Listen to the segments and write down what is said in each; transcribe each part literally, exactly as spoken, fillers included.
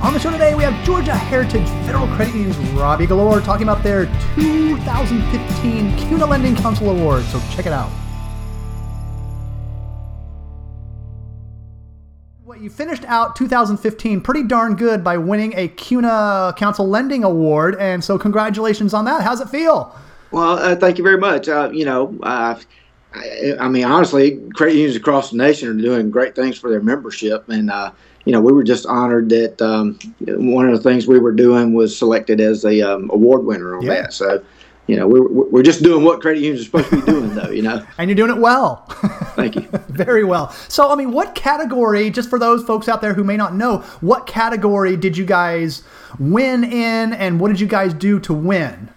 On the show today, we have Georgia Heritage Federal Credit Union's Robbie Galore talking about their two thousand fifteen CUNA Lending Council Award. So check it out. Well, you finished out two thousand fifteen pretty darn good by winning a CUNA Council Lending Award, and so congratulations on that. How's it feel? Well, uh, thank you very much. Uh, you know, uh, I, I mean, honestly, credit unions across the nation are doing great things for their membership, and uh, you know, we were just honored that um, one of the things we were doing was selected as a um, award winner on yeah. that. So, you know, we're we're just doing what credit unions are supposed to be doing, though. You know, and you're doing it well. Thank you. Very well. So, I mean, what category? Just for those folks out there who may not know, what category did you guys win in, and what did you guys do to win?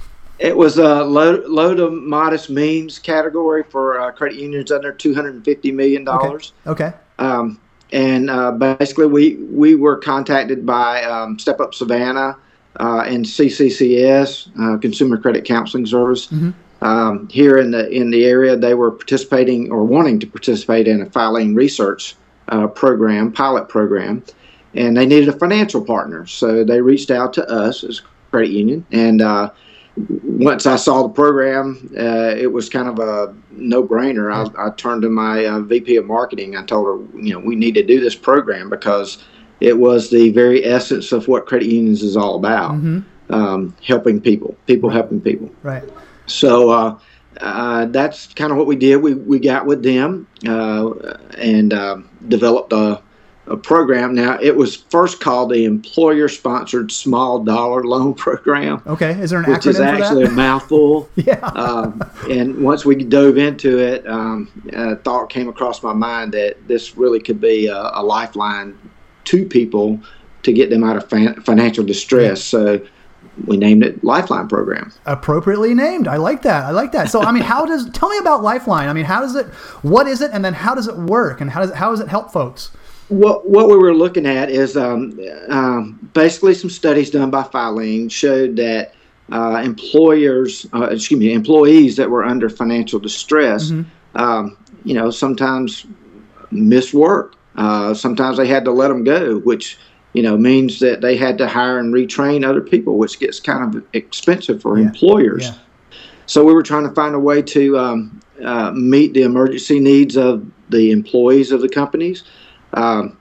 It was a low, low to modest means category for uh, credit unions under two hundred fifty million dollars. Okay. okay. Um, and uh, basically, we, we were contacted by um, Step Up Savannah uh, and C C C S, uh, Consumer Credit Counseling Service. Mm-hmm. Um, here in the in the area, they were participating or wanting to participate in a filing research uh, program, pilot program, and they needed a financial partner. So they reached out to us as a credit union, and uh, once I saw the program, uh, it was kind of a no-brainer. I, I turned to my uh, V P of marketing. I told her, you know, we need to do this program because it was the very essence of what credit unions is all about, mm-hmm. um, helping people, people helping people. Right. So uh, uh, that's kind of what we did. We we got with them uh, and uh, developed a, a program. Now, it was first called the Employer-Sponsored Small Dollar Loan Program. Okay. Is there an acronym which is actually for that? a mouthful. yeah. um, and once we dove into it, um, a thought came across my mind that this really could be a, a lifeline to people to get them out of fan- financial distress. So we named it Lifeline Program. Appropriately named. I like that. I like that. So, I mean, how does, tell me about Lifeline. I mean, how does it, what is it, and then how does it work, and how does it, how does it help folks? What what we were looking at is um, um, basically some studies done by Filene showed that uh, employers, uh, excuse me, employees that were under financial distress, mm-hmm. um, you know, sometimes miss work. Uh, sometimes they had to let them go, which you know, means that they had to hire and retrain other people, which gets kind of expensive for yeah. employers. Yeah. So we were trying to find a way to um, uh, meet the emergency needs of the employees of the companies, um,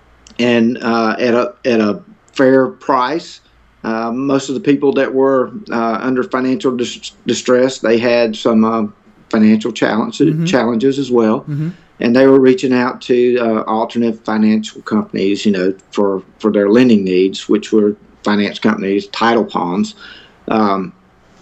and uh, at a at a fair price. Uh, most of the people that were uh, under financial dis- distress, they had some uh, financial challenges mm-hmm. challenges as well. Mm-hmm. And they were reaching out to uh, alternate financial companies, you know, for, for their lending needs, which were finance companies, title ponds. Um,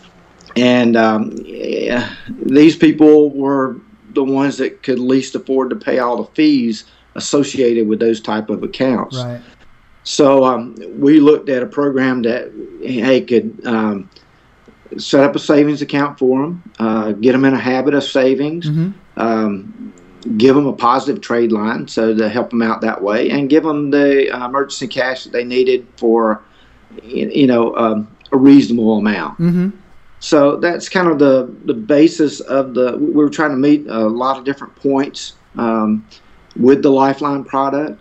and um, yeah, these people were the ones that could least afford to pay all the fees associated with those type of accounts. Right. So um, we looked at a program that, hey, could um, set up a savings account for them, uh, get them in a habit of savings, mm-hmm. um, give them a positive trade line so to help them out that way, and give them the uh, emergency cash that they needed for, you know, um, a reasonable amount. Mm-hmm. So that's kind of the, the basis of the, we were trying to meet a lot of different points um, with the Lifeline product.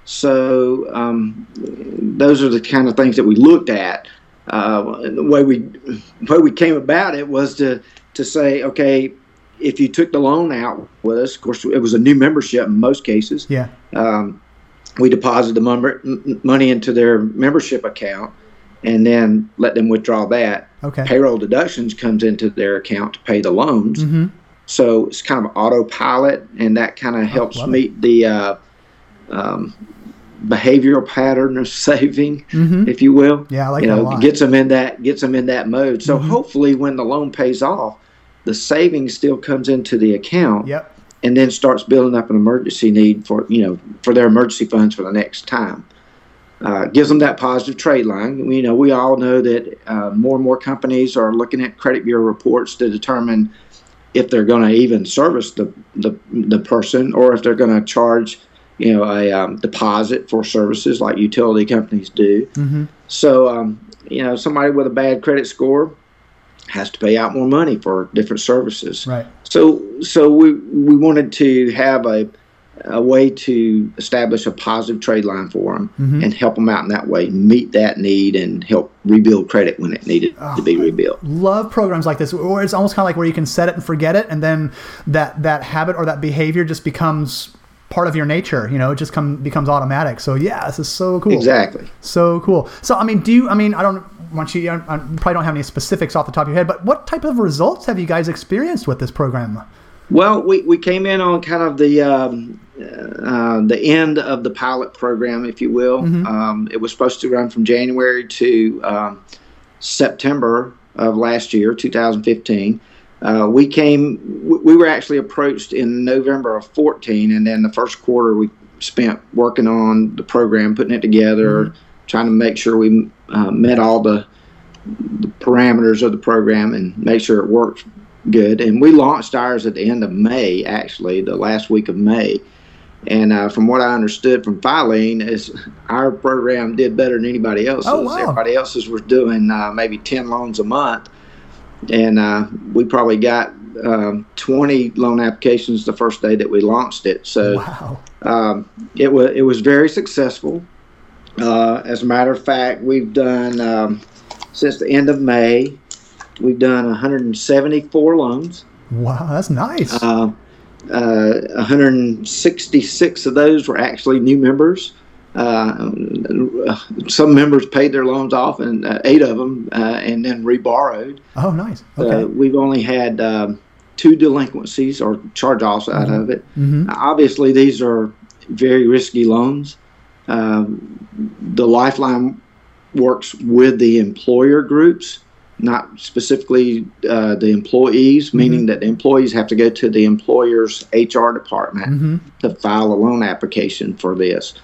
So um, those are the kind of things that we looked at. Uh, the way we, the way we came about it was to, to say, okay, if you took the loan out with us, of course, it was a new membership in most cases. Yeah. Um, we deposit the mem- money into their membership account and then let them withdraw that. Okay. Payroll deductions comes into their account to pay the loans. Mm-hmm. So it's kind of autopilot, and that kind of helps oh, meet it. the uh, um, behavioral pattern of saving, mm-hmm. if you will. Yeah, I like you that know, a lot. Gets them in that gets them in that mode. So mm-hmm. hopefully, when the loan pays off, the savings still comes into the account, yep. and then starts building up an emergency need for, you know, for their emergency funds for the next time. Uh, gives them that positive trade line. You know, we all know that uh, more and more companies are looking at credit bureau reports to determine if they're going to even service the, the the person, or if they're going to charge, you know, a um, deposit for services like utility companies do. Mm-hmm. So, um, you know, somebody with a bad credit score has to pay out more money for different services. Right. So, so we we wanted to have a a way to establish a positive trade line for them mm-hmm. and help them out in that way, meet that need, and help rebuild credit when it needed oh, to be rebuilt. Love programs like this, or it's almost kind of like where you can set it and forget it, and then that that habit or that behavior just becomes part of your nature. You know, it just come becomes automatic. So yeah, this is so cool. Exactly. So cool. So I mean, do you? I mean, I don't want you. I, I probably don't have any specifics off the top of your head, but what type of results have you guys experienced with this program? Well, we, we came in on kind of the um, uh, the end of the pilot program, if you will. Mm-hmm. Um, it was supposed to run from January to um, September of last year, two thousand fifteen. Uh, we came, we were actually approached in November of fourteen, and then the first quarter we spent working on the program, putting it together, mm-hmm. trying to make sure we uh, met all the, the parameters of the program and make sure it worked good. And we launched ours at the end of May, actually, the last week of May. And uh, from what I understood from Filene, is our program did better than anybody else's. Oh, wow. Everybody else's was doing uh, maybe ten loans a month. And uh, we probably got um, twenty loan applications the first day that we launched it. So wow. um, it was it was very successful. Uh, as a matter of fact, we've done um, since the end of May, we've done one hundred seventy-four loans. Wow, that's nice. Uh, uh, one hundred sixty-six of those were actually new members. Uh, some members paid their loans off, and uh, eight of them, uh, and then reborrowed. Oh, nice. Okay. Uh, we've only had um, two delinquencies or charge-offs out mm-hmm. of it. Mm-hmm. Uh, obviously, these are very risky loans. Um, the Lifeline works with the employer groups, not specifically uh, the employees, mm-hmm. meaning that the employees have to go to the employer's H R department mm-hmm. to file a loan application for this.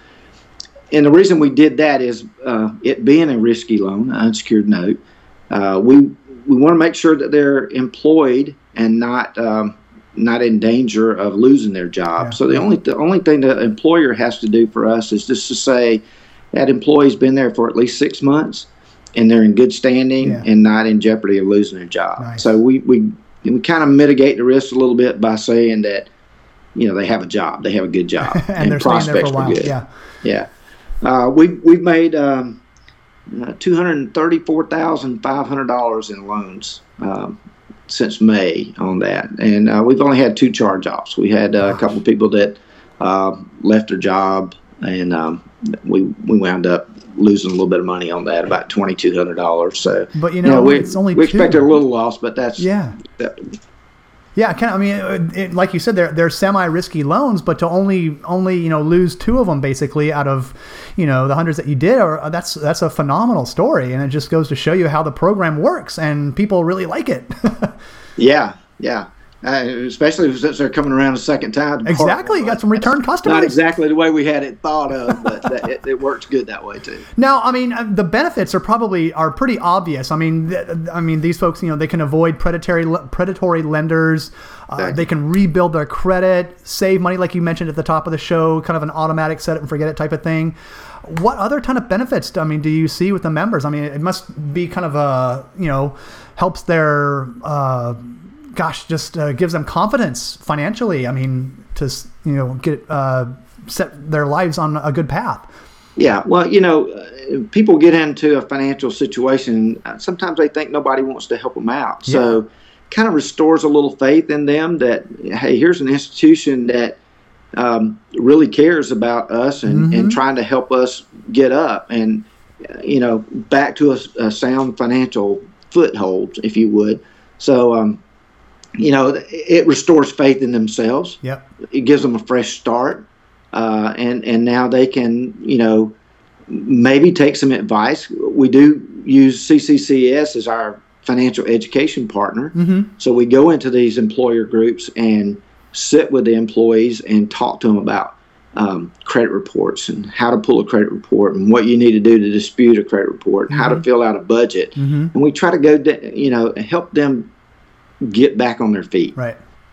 And the reason we did that is uh, it being a risky loan, an unsecured note, uh, we we want to make sure that they're employed and not um, not in danger of losing their job. Yeah. So the only the only thing the employer has to do for us is just to say that employee's been there for at least six months and they're in good standing yeah. and not in jeopardy of losing their job. Nice. So we, we we kind of mitigate the risk a little bit by saying that, you know, they have a job, they have a good job, and, and they're prospects staying there for a while. are good. Yeah. Yeah. Uh, we, we've made um, uh, two hundred thirty-four thousand five hundred dollars in loans um, since May on that. And uh, we've only had two charge-offs. We had uh, a couple of people that uh, left their job, and um, we we wound up losing a little bit of money on that, about twenty-two hundred dollars. So, but you know, you know we, it's only we two. expected a little loss, but that's yeah. That, Yeah, kind of, I mean, it, it, like you said, they're they're semi-risky loans, but to only only you know lose two of them basically out of you know the hundreds that you did, or that's that's a phenomenal story, and it just goes to show you how the program works, and people really like it. yeah, yeah. Uh, especially since they're coming around a second time. Exactly, you got some return customers. Not exactly the way we had it thought of, but that, it, it works good that way too. Now, I mean, the benefits are probably are pretty obvious. I mean, th- I mean, these folks, you know, they can avoid predatory predatory lenders. Uh, exactly. They can rebuild their credit, save money, like you mentioned at the top of the show, kind of an automatic set it and forget it type of thing. What other ton of benefits, I mean, do you see with the members? I mean, it must be kind of a, you know, helps their. Uh, Gosh, just uh, gives them confidence financially. I mean, to you know get uh, set their lives on a good path. Yeah, well, you know, uh, people get into a financial situation. Uh, sometimes they think nobody wants to help them out. Yeah. So, kind of restores a little faith in them that hey, here's an institution that um, really cares about us and, mm-hmm. and trying to help us get up and uh, you know back to a, a sound financial foothold, if you would. So. Um, You know, it restores faith in themselves. Yep. It gives them a fresh start, uh, and and now they can, you know, maybe take some advice. We do use C C C S as our financial education partner, mm-hmm. so we go into these employer groups and sit with the employees and talk to them about um, credit reports and how to pull a credit report and what you need to do to dispute a credit report, and mm-hmm. how to fill out a budget, mm-hmm. and we try to go, de- you know, help them get back on their feet. Right.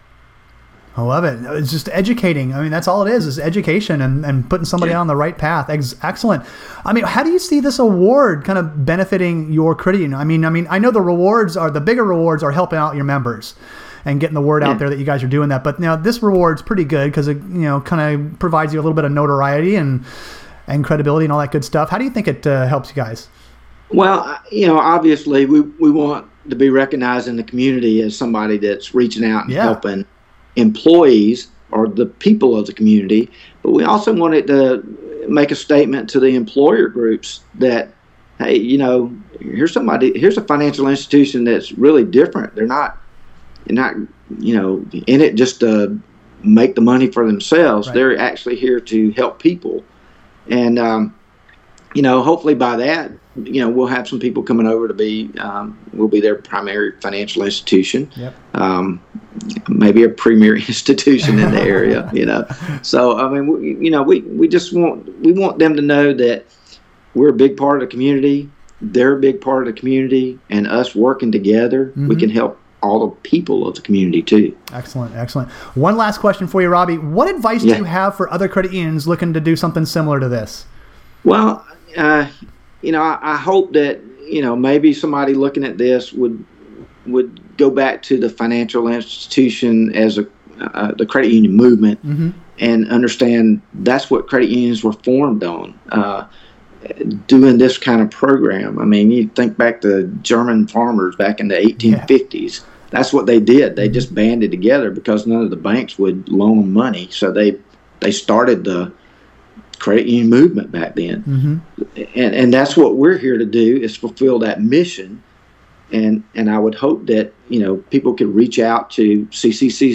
I love it. It's just educating. I mean, that's all it is, is education and, and putting somebody yeah. on the right path. Ex- excellent. I mean, how do you see this award kind of benefiting your credit union? I mean, I mean, I know the rewards are, the bigger rewards are helping out your members and getting the word yeah. out there that you guys are doing that. But now this reward's pretty good because it, you know, kind of provides you a little bit of notoriety and and credibility and all that good stuff. How do you think it uh, helps you guys? Well, you know, obviously we, we want to be recognized in the community as somebody that's reaching out and yeah. helping employees or the people of the community, but we also wanted to make a statement to the employer groups that, hey, you know, here's somebody, here's a financial institution that's really different. They're not, they're not, you know, in it just to make the money for themselves. Right. They're actually here to help people. And, um, you know, hopefully by that, you know, we'll have some people coming over to be, um, we'll be their primary financial institution. Yep. Um, maybe a premier institution in the area, you know. So, I mean, we, you know, we, we just want, we want them to know that we're a big part of the community. They're a big part of the community, and us working together, mm-hmm. we can help all the people of the community too. Excellent, excellent. One last question for you, Robbie. What advice yeah. do you have for other credit unions looking to do something similar to this? Well, uh, you know, I, I hope that, you know, maybe somebody looking at this would would go back to the financial institution as a uh, the credit union movement mm-hmm. and understand that's what credit unions were formed on. Uh, doing this kind of program. I mean, you think back to German farmers back in the eighteen fifties. Yeah. That's what they did. They just banded together because none of the banks would loan them money. So they they started the credit union movement back then. Mm-hmm. And and that's what we're here to do, is fulfill that mission. And and I would hope that, you know, people could reach out to C C C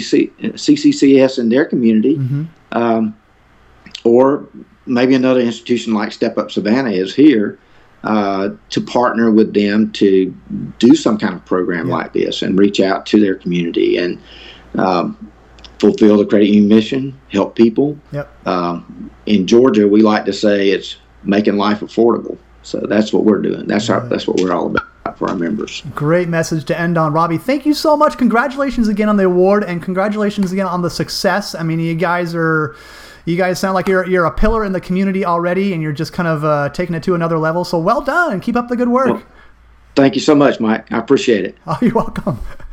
C S in their community, mm-hmm. um, or maybe another institution like Step Up Savannah is here, uh, to partner with them to do some kind of program yeah. like this and reach out to their community and um, fulfill the credit union mission, help people. Yep. Um, in Georgia, we like to say it's making life affordable. So that's what we're doing. That's our, that's what we're all about for our members. Great message to end on, Robbie. Thank you so much. Congratulations again on the award, and congratulations again on the success. I mean, you guys are... You guys sound like you're you're a pillar in the community already, and you're just kind of uh, taking it to another level. So well done, and keep up the good work. Well, thank you so much, Mike. I appreciate it. Oh, you're welcome.